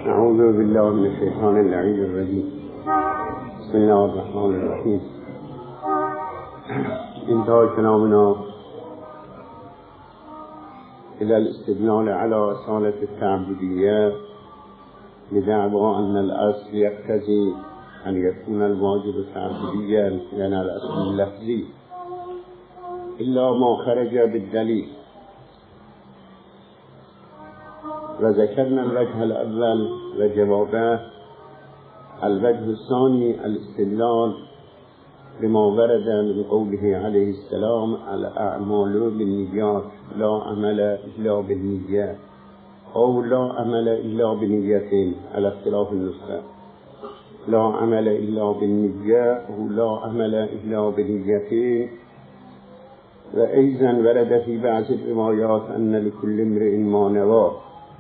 اعوذ بالله من الشیطان اللعین الرجیم. بسم الله الرحمن الرحیم. انتهى كلامنا إلى الاستدلال على أصالة التعبدية بدعوى أن الأصل يقتضي أن يكون الواجب تعبديا لأن الأصل اللفظي إلا ما خرج بالدليل. وذكرنا الوجه الأول وجوابه. الوجه الثاني الاستدلال بما ورد من قوله عليه السلام: الأعمال بالنيات لا عمل إلا بالنية، أو لا عمل إلا بنيتين على اختلاف النسخة. لا عمل إلا بالنية أو لا عمل إلا بنيتين. وأيضا ورد في بعض الروايات أن لكل امرئ ما نوى،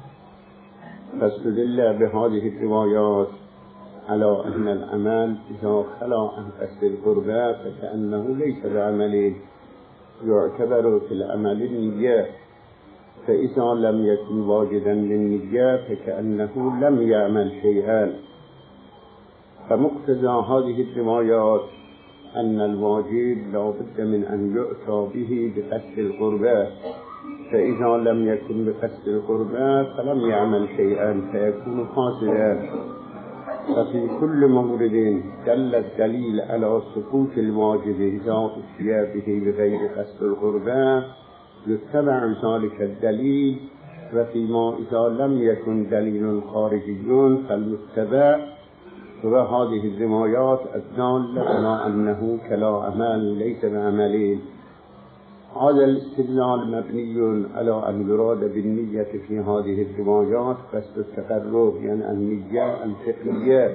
فاستدل بهذه الروايات على أن العمل إذا خلا عن قصد القربى فكأنه ليس بعمل، يعتبر في العمل النية، فإذا لم يكن واجدا للنية فكأنه لم يعمل شيئا. فمقتضى هذه الروايات أن الواجب لا بد من أن يؤتى به بقصد القربى، فإذا لم يكن بقصد القربى فلم يعمل شيئا فيكون خاسرا. ففي كل مورد دل الدليل على سقوط الواجب إذا أتي به بغير قصد القربى يتبع ذلك الدليل، وفيما إذا لم يكن دليل خارجي فالمتبع وهذه الروايات الدالة على أنه كلا عمل ليس بعملين. هذا الاستدلال مبني على أن يراد بالنية في هذه الروايات قصد التقرب، يعني النية الفقهية،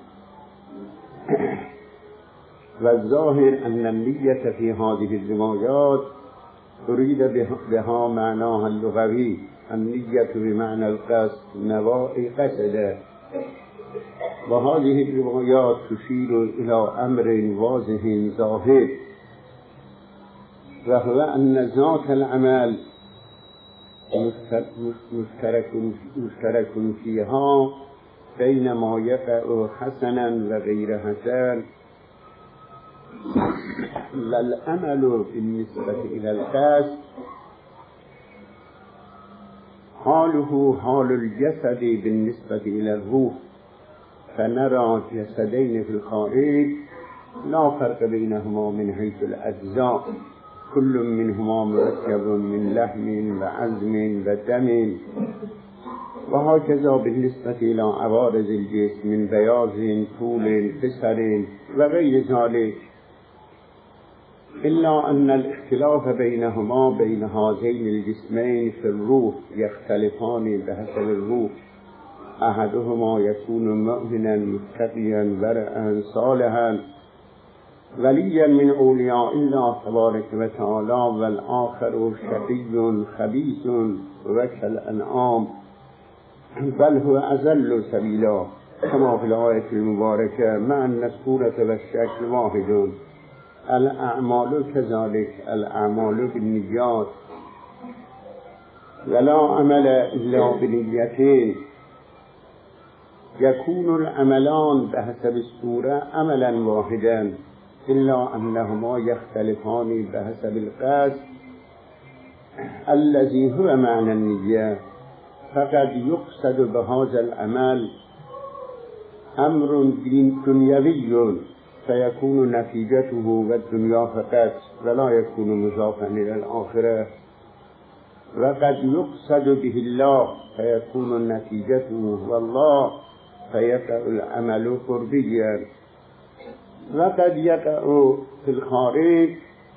والظاهر أن النية في هذه الروايات أريد بها معناها اللغوي، النية بمعنى القصد، نواء قصد. وهذه الروايات تشير إلى أمر واضح ظاهر، وهو أن ذات العمل مشترك فيها بين ما يقع حسنا وغير حسن. والعمل بالنسبة إلى القصد حاله حال الجسد بالنسبة إلى الروح، فنرى جسدين في الخارج لا فرق بينهما من حيث الأجزاء، كل منهما مركب من لحم وعظم ودم، وهكذا بالنسبة إلى عوارض الجسم من بياض، طول، قصر وغير ذلك، إلا أن الاختلاف بينهما بين هذين الجسمين في الروح يختلفان بحسب الروح. أحدهما يكون مؤمنا متقيا ورعا صالحا وليا من أولياء الله تبارك وتعالى، والآخر شقي خبيث وكالأنعام، بل هو أذل سبيلا، كما في الآية المباركة، مع أن الصورة والشكل واحد. الأعمال كذلك، الأعمال بالنيات، ولا عمل إلا بنيتين. يكون العملان بحسب الصورة عملا واحدا، إلا أنهما يختلفان بحسب القصد الذي هو معنى النية. فقد يقصد بهذا العمل أمر دنيوي فيكون نتيجته والدنيا فقط ولا يكون مضافا إلى الآخرة، وقد يقصد به الله فيكون نتيجته والله فيقع العمل قربيا، وقد يقع في الخارج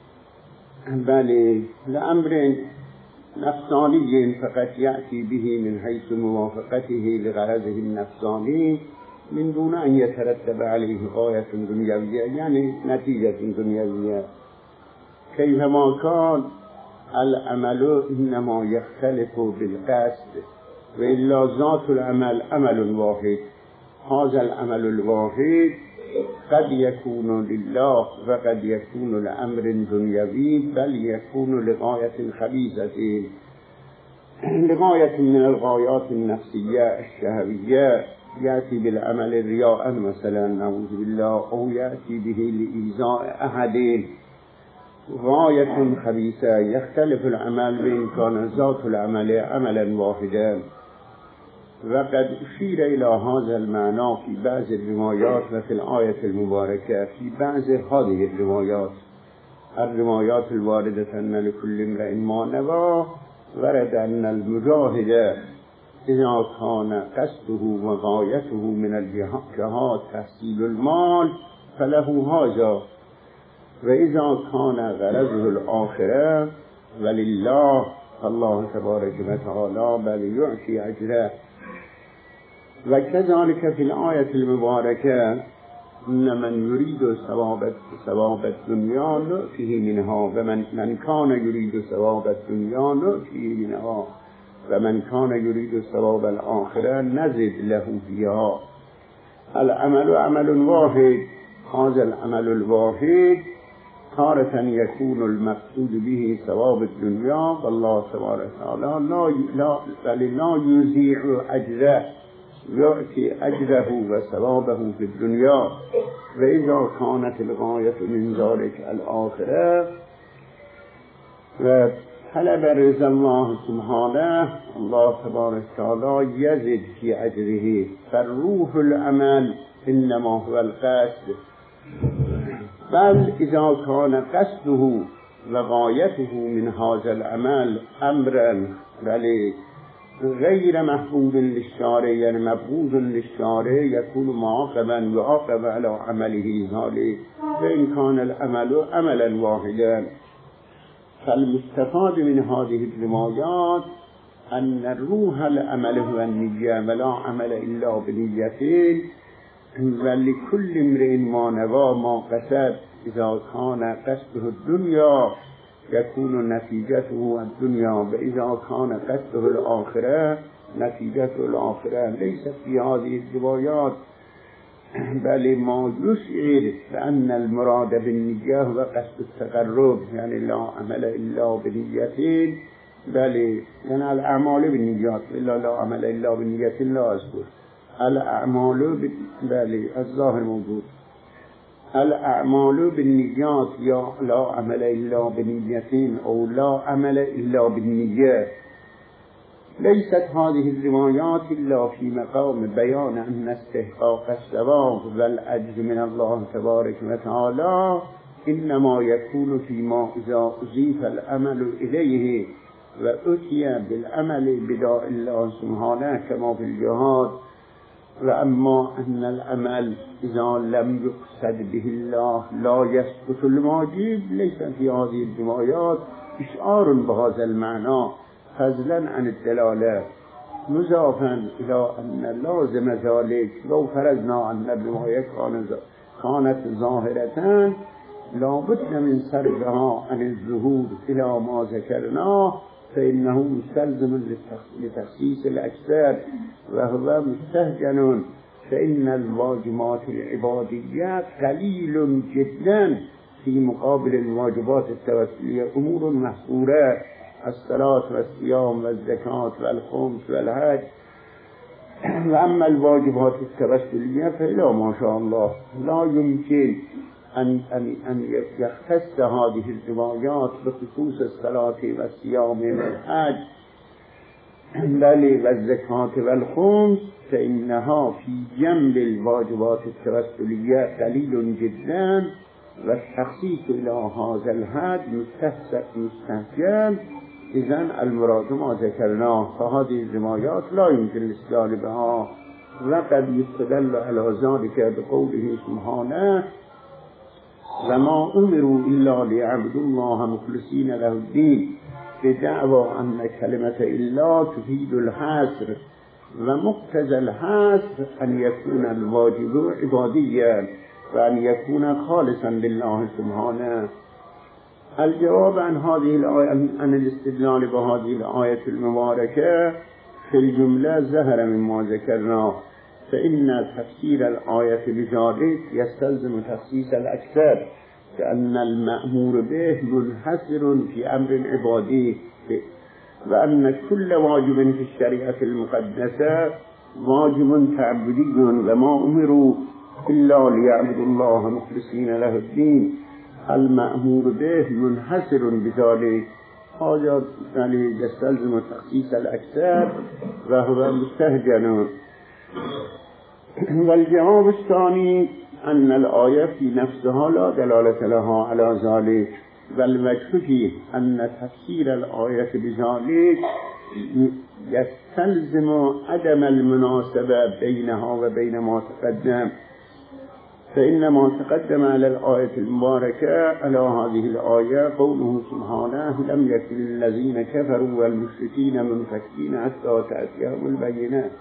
بل لأمر نفساني فقد يأتي به من حيث موافقته لغرضه النفساني من دون أن يترتب عليه غاية دنيوية، يعني نتيجة دنيوية. كيفما كان العمل إنما يختلف بالقصد، وإلا ذات العمل عمل واحد. هذا العمل الواحد قد يكون لله وقد يكون لأمر دنيوي، بل يكون لغاية خبيثة لغاية من الغايات النفسية الشهوية يأتي بالعمل رياء مثلا نعوذ بالله، أو يأتي به لإيذاء أحد، غاية خبيثة. يختلف العمل بإن كان ذات العمل عملا واحدا. وقد أشير إلى هذا المعنى في بعض الروايات وفي الآية المباركة. في بعض هذه الروايات الواردة أن لكل امرئ ما نوى، ورد أن المجاهد إذا كان قصده وغايته من الجهاد تحصيل المال فله هذا، وإذا كان غرضه الآخرة ولله الله تبارك وتعالى بل يعطي أجره. وكذلك في الآية المباركة إن من يريد ثواب الدنيا نؤتيه منها ومن كان يريد ثواب الدنيا نؤتيه منها ومن كان يريد ثواب الآخرة نزد له فيها. العمل عمل واحد. هذا العمل الواحد تارة يكون المقصود به ثواب الدنيا والله تبارك وتعالى لا يضيع أجره، يؤتي أجره وثوابه في الدنيا. وإذا كانت الغاية من ذلك الآخرة وطلب رضا الله سبحانه، الله تبارك وتعالى يزد في أجره. فالروح العمل إنما هو القصد. بل إذا كان قصده وغايته من هذا العمل أمرا غير محبوب للشارع يعني مبغوض للشارع يكون معاقبا يعاقب على عمله ذلك، وإن كان العمل عملا واحدا. فالمستفاد من هذه الروايات أن الروح العمل هو النية ولا عمل إلا بنيتين، ولكل امرئ ما نوى ما قصد. إذا كان قصده الدنيا يكون نتيجته الدنيا، وإذا كان قصده الآخرة نتيجته الآخرة. ليس في هذه الروايات بل ما يشعر بأن المراد بالنية هو قصد التقرب، يعني لا عمل إلا بنيتين، بل يعني الأعمال بالنيات إلا لا عمل إلا بنية لا أذكر. الأعمال بل الظاهر موجود الأعمال بالنيات يا لا عمل إلا بنيتين أو لا عمل إلا بالنية. ليست هذه الروايات إلا في مقام بيان أن استحقاق الثواب والأجر من الله تبارك وتعالى إنما يكون فيما إذا أضيف العمل إليه وأتي بالعمل بداء الله سبحانه كما في الجهاد. وأما أن العمل إذا لم يقصد به الله لا يثبت الواجب، ليس في هذه الروايات إشعار بهذا المعنى فضلا عن الدلالة، مضافا إلى أن لازم ذلك لو فرضنا أن الرواية كانت ظاهرة لا بد من صرفها عن الظهور إلى ما ذكرناه، فإنه مستلزم لتخصيص الأجساد وهو مستهجن. فإن الواجبات العبادية قليل جدا في مقابل الواجبات التوسلية، أمور محصورة: الصلاة والصيام والزكاة والخمس والحج. وأما الواجبات التوسلية فإلا ما شاء الله لا يمكن أن يختص هذه الروايات بخصوص الصلاة والصيام والحج بل والزكاة والخمس، فإنها في جنب الواجبات التوسلية قليل جدا، والتخصيص إلى هذا الحد مستهجن. إذن المراد ما ذكرناه، فهذه الروايات لا يمكن الاستدلال بها. وقد يستدل على ذلك بقوله سبحانه: وما أمروا إلا ليعبدوا الله مخلصين له الدين، بدعوى أن كلمة إلا تفيد الحصر، ومقتضى الحصر أن يكون الواجب عباديا وأن يكون خالصا لله سبحانه. الجواب عن هذه الآية عن الاستدلال بهذه الآية المباركة في الجملة ظهر مما ذكرناه، فإن تفسير الآية بذلك يستلزم تخصيص الأكثر، لأن المأمور به منحصر في أمر عبادي وأن كل واجب في الشريعة المقدسة واجب تعبدي وما أمروا إلا ليعبدوا الله مخلصين له الدين. المأمور به منحصر بذلك، هذا يستلزم تخصيص الأكثر وهو مستهجن. والجواب الثاني أن الآية في نفسها لا دلالة لها على ذلك، والوجه فيه أن تفسير الآية بذلك يستلزم عدم المناسبة بينها وبين ما تقدم، فإن ما تقدم على الآية المباركة على هذه الآية قوله سبحانه لم يكن الذين كفروا والمشركين منفكين حتى تأتيهم البينات.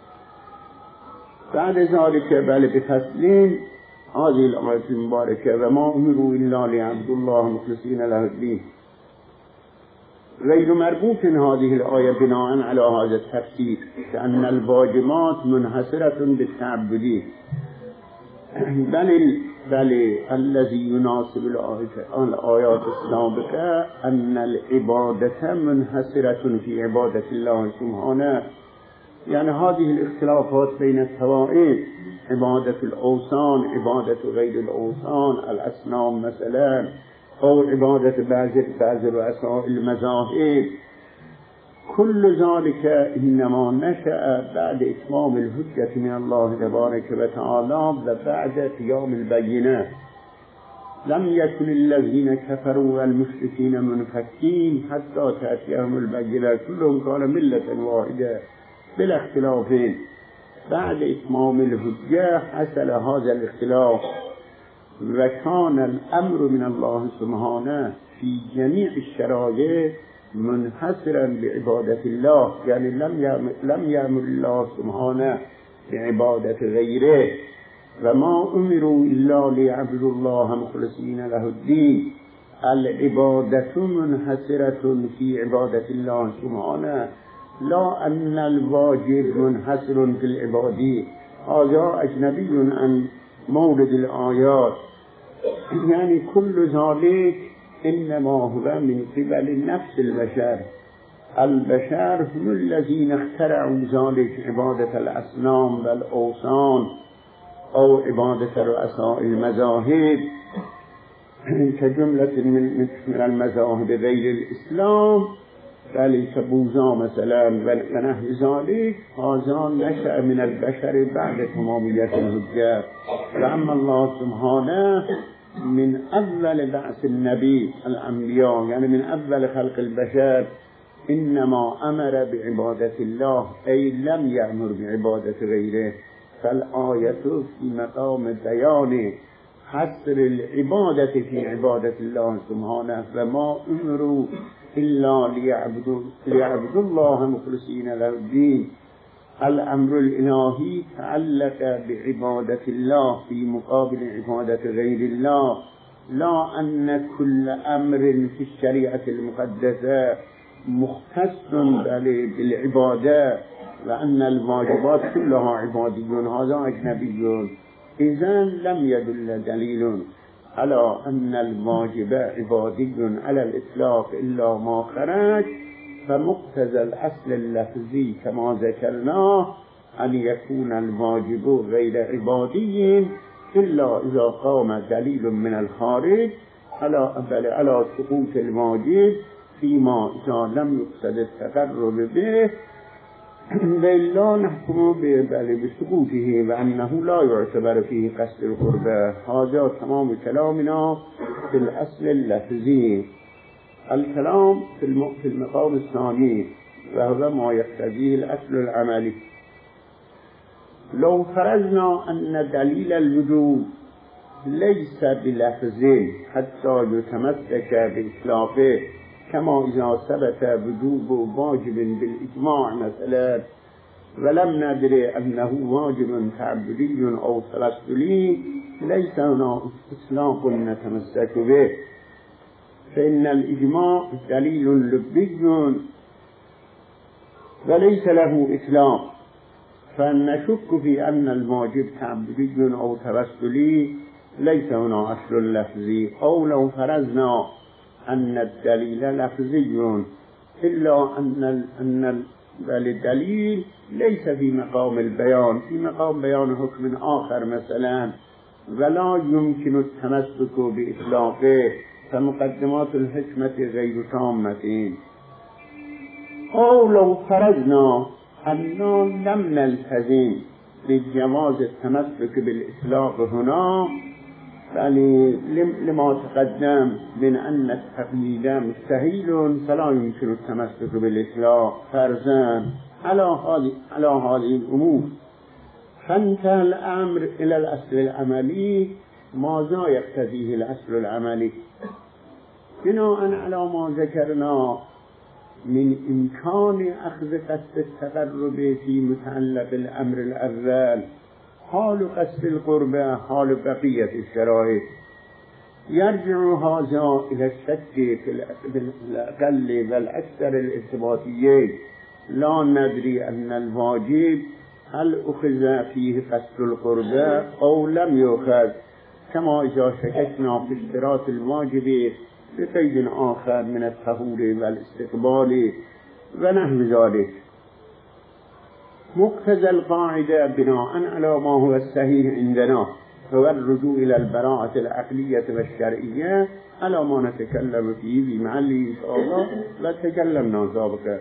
بعد ذلك بل بفصل هذه الآية المباركة وما أمروا إلا ليعبدوا الله مخلصين له الدين، غير مربوط هذه الآية بناء على هذا التفسير، لأن الواجبات منحصرة بالتعبد، بل الذي يناسب الآيات السابقة أن العبادة منحصرة في عبادة الله سبحانه. يعني هذه الاختلافات بين الطوائف، عبادة الأوثان، عبادة غير الأوثان، الأصنام مثلا، أو عبادة بعض رؤساء المذاهب، كل ذلك إنما نشأ بعد إتمام الحجة من الله تبارك وتعالى وبعد قيام البينات. لم يكن الذين كفروا والمشركين منفكين حتى تأتيهم البينات، كلهم كانوا ملة واحدة بلا اختلافين. بعد إتمام الحجة حصل هذا الاختلاف، وكان الأمر من الله سبحانه في جميع الشرائع منحصرا بعبادة الله، يعني لم يأمر الله سبحانه بعبادة غيره، وما أمروا إلا ليعبدوا الله مخلصين له الدين. العبادة منحصرة في عبادة الله سبحانه، لا أن الواجب منحصر في العبادة. هذا أجنبي عن مورد الآيات، يعني كل ذلك إنما هو من قبل نفس البشر. البشر هم الذين اخترعوا ذلك، عبادة الأصنام والأوثان أو عبادة رؤساء المذاهب كجملة من المذاهب غير الإسلام، ذلك بوذا مثلا ونحو ذلك. هذا نشأ من البشر بعد تمامية الحجة. وأما الله سبحانه من أول بعث النبي الأنبياء، يعني من أول خلق البشر، إنما أمر بعبادة الله، أي لم يأمر بعبادة غيره. فالآية في مقام بيان حصر العبادة في عبادة الله سبحانه، وما أمروا إلا ليعبدوا الله مخلصين له الدين. الأمر الإلهي تعلق بعبادة الله في مقابل عبادة غير الله، لا أن كل أمر في الشريعة المقدسة مختص بالعبادة، وأن الواجبات كلها عبادية، هذا أجنبي. إذن لم يدل دليل على أن الواجب عبادي على الإطلاق إلا ما خرج، فمقتضى الأصل اللفظي كما ذكرناه أن يكون الواجب غير عبادي إلا إذا قام دليل من الخارج على سقوط الواجب، فيما إذا لم يقصد التقرب به وإلا نحكم بسقوطه وأنه لا يعتبر فيه قصد القربة. هذا تمام كلامنا في الأصل اللفظي. الكلام في المقام الثاني وهو ما يقتضيه الأصل العملي. لو فرضنا أن دليل الوجوب ليس بلفظ حتى يتمسك بإطلاقه، كما إذا ثبت وجوب واجب بالإجماع مثلا ولم ندري أنه واجب تعبدي أو ترسلي، ليس هنا إطلاق نتمسك به، فإن الإجماع دليل لبي وليس له إطلاق، فنشك في أن الواجب تعبدي أو ترسلي، ليس هنا أصل لفظي. أو لو فرضنا أن الدليل لفظي إلا أن الدليل ليس في مقام البيان، في مقام بيان حكم آخر مثلا، ولا يمكن التمسك بإطلاقه، فمقدمات الحكمة غير تامة. أو لو فرضنا أننا لم نلتزم بجواز التمسك بالإطلاق هنا، يعني لما تقدم من أن التقليد مستحيل فلا يمكن التمسك بالإطلاق فرضاً على هذه الأمور، فانتهى الأمر إلى الأصل العملي. ماذا يقتضيه الأصل العملي؟ بناء على ما ذكرنا من إمكان أخذ قصد التقرب في متعلق الأمر الأول، حال قصد القربة، حال بقية الشرائط، يرجع هذا إلى الشك في الأقل والأكثر الارتباطيين. لا ندري أن الواجب هل أخذ فيه قصد القربة أو لم يؤخذ، كما إذا شككنا في اشتراط الواجب بقيد آخر من الطهور والاستقبال ونحو ذلك. مقتضى القاعدة بناء على ما هو الصحيح عندنا هو الرجوع إلى البراءة العقلية والشرعية على ما نتكلم فيه بمحله إن شاء الله، وتكلمنا سابقا.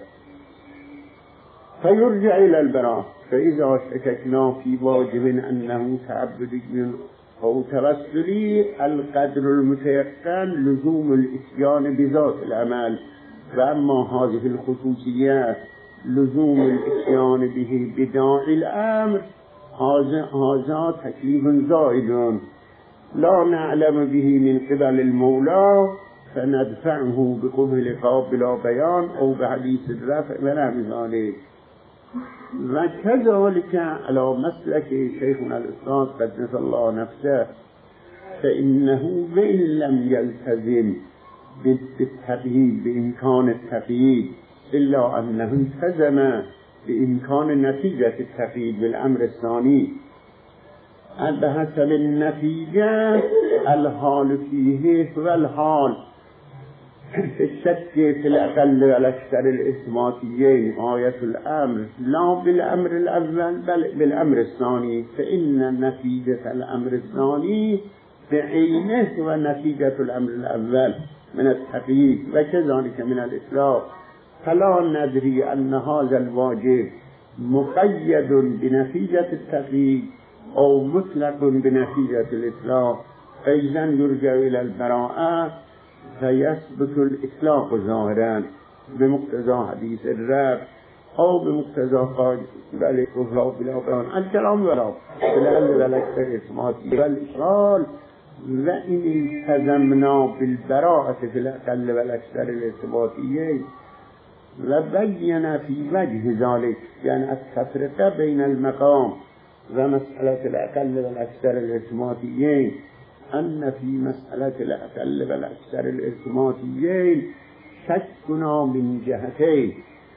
فيرجع إلى البراءة، فإذا شككنا في واجب أنه تعبدي أو توسلي، القدر المتيقن لزوم الإتيان بذات العمل، وأما هذه الخصوصيات لزوم الإتيان به بداعي الأمر، هذا تكليف زائد لا نعلم به من قبل المولى، فندفعه بقبل قابل بيان أو بحديث الرفع ونحو ذلك. وكذلك على مسلك شيخنا الأستاذ قدس الله نفسه، فإنه وإن لم يلتزم بالتقييد بإمكان التقييد، إلا أنه التزم بإمكان نتيجة التقييد بالأمر الثاني بحسب النتيجة. الحال فيه هو الحال في الشك في الأقل والأكثر الإثباتيين آية الأمر، لا بالأمر الأول بل بالأمر الثاني، فإن نتيجة الأمر الثاني بعينه ونتيجة الأمر الأول من التقييد، وكذلك من الإطلاق. فلا ندري أن هذا الواجب مقيد بنتيجة التقييد أو مطلق بنتيجة الإطلاق، فإذا يرجع إلى البراءة فيثبت الإطلاق ظاهرا بمقتضى حديث الرب أو بمقتضى قول ذلك بلا بيان الكلام ولا بالأكثر إثباتي والإشغال. وإن التزمنا بالبراءة في الأقل والأكثر الإثباتيين، وبين في وجه ذلك يعني التفرقة بين المقام ومسألة الأقل والأكثر الإثباتيين، أن في مسألة الأقل والأكثر الإثباتيين شكنا من جهتين: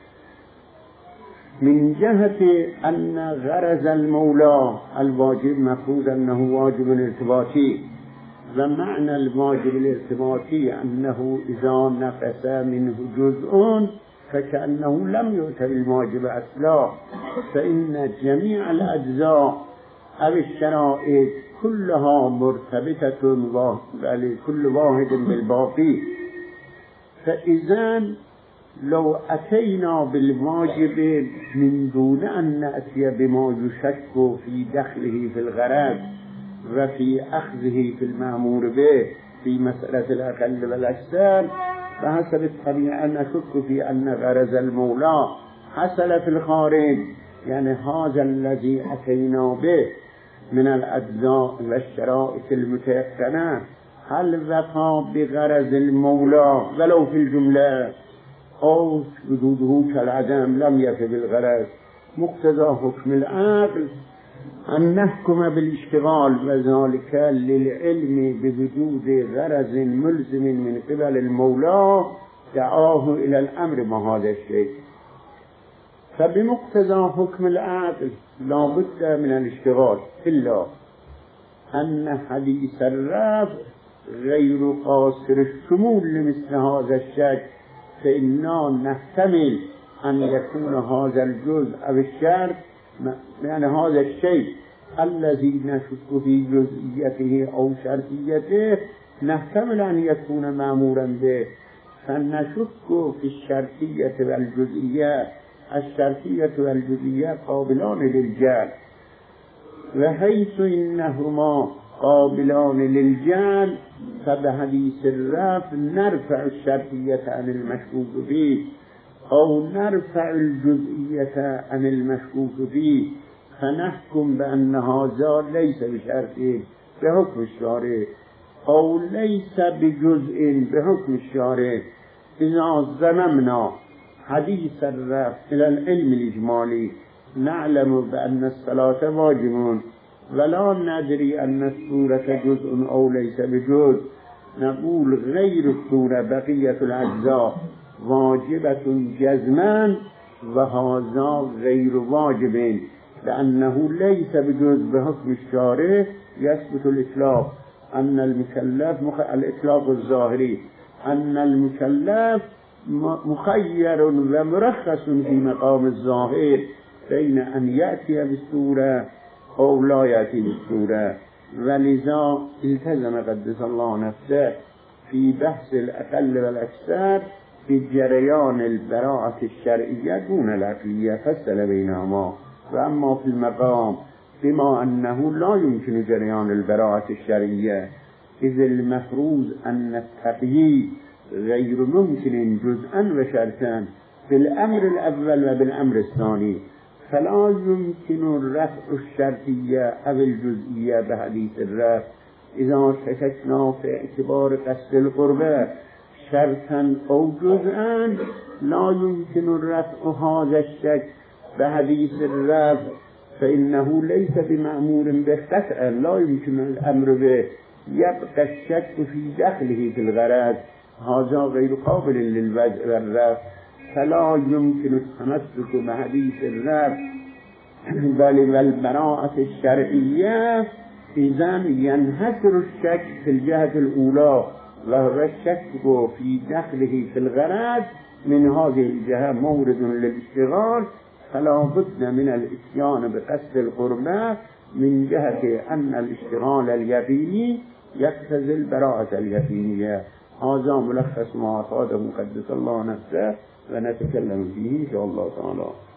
من جهة أن غرض المولى الواجب مفروض أنه واجب ارتباطي، ومعنى الواجب الارتباطي أنه إذا نقص منه جزء فكأنه لم يؤت الواجب أصلا، فإن جميع الأجزاء أو الشرائط كلها مرتبطة كل واحد بالباقي. فإذا لو أتينا بالواجب من دون أن نأتي بما يشك في دخله في الغرض وفي أخذه في المأمور به في مسألة الأقل والأكثر، فحسب الطبيعة نشك في أن غرض المولى حصل في الخارج، يعني هذا الذي أتينا به من الأجزاء والشرائط المتيقنة هل وقع بغرض المولى ولو في الجملة، أو وجوده كالعدم لم يفي بالغرض. مقتضى حكم العقل أن نحكم بالاشتغال، وذلك للعلم بوجود غرض ملزم من قبل المولى دعاه إلى الأمر بهذا الشيء. فبمقتضى حكم العقل لا بد من الاشتغال، إلا أن حديث الرفع غير قاصر الشمول لمثل هذا الشك في فإنا نحتمل أن يكون هذا الجزء أو الشرط يعني هذا الشيء الذي نشك في جزئيته أو شرطيته نحتمل أن يكون مأمورا به، فنشك في الشرطية والجزئية. الشرطية والجزئية قابلان للجعل، وحيث إنهما قابلان للجعل فبحديث الرفع نرفع الشرطية عن المشكوك فيه أو نرفع الجزئية عن المشكوك فيه، فنحكم بأن هذا ليس بشرط بحكم الشارع أو ليس بجزء بحكم الشارع. إذا ضممنا حديث الرفع إلى العلم الإجمالي نعلم بأن الصلاة واجب ولا ندري أن السورة جزء أو ليس بجزء، نقول غير السورة بقية الأجزاء واجبة جزما وهذا غير واجب لأنه ليس بجزء بحكم الشارع. يثبت الإطلاق أن المكلف الإطلاق الظاهري أن المكلف مخير ومرخص في مقام الظاهر بين أن يأتي بالسورة أو لا يأتي بالسورة، ولذا التزم قدس الله نفسه في بحث الأقل والأكثر في جريان البراءة الشرعية دون العقلية فصل بينهما. وأما في المقام بما أنه لا يمكن جريان البراءة الشرعية إذ المفروض أن التقييد غير ممكن جزءا وشرطا بالأمر الأول وبالأمر الثاني، فلا يمكن رفع الشرطية أو الجزئية بحديث الرفع إذا شككنا في اعتبار قصد القربة شرطا أو جزءا. لا يمكن رفع هذا الشك بحديث الرفع فإنه ليس بمأمور به قطعا، لا يمكن الأمر به، يبقى الشك في دخله في الغرض، هذا غير قابل للوضع والرفع، فلا يمكن التمسك بحديث الرفع بل والبراءة الشرعية. إذن ينحصر الشك في الجهة الأولى وهو الشك في دخله في الغرض، من هذه الجهة مورد للاشتغال، فلا بد من الاتيان بقصد القربة من جهة أن الاشتغال اليقيني يقتضي البراءة اليقينية. هذا ملخص ما أفاده مقدس الله نفسه ونتكلم فيه إن شاء الله تعالى.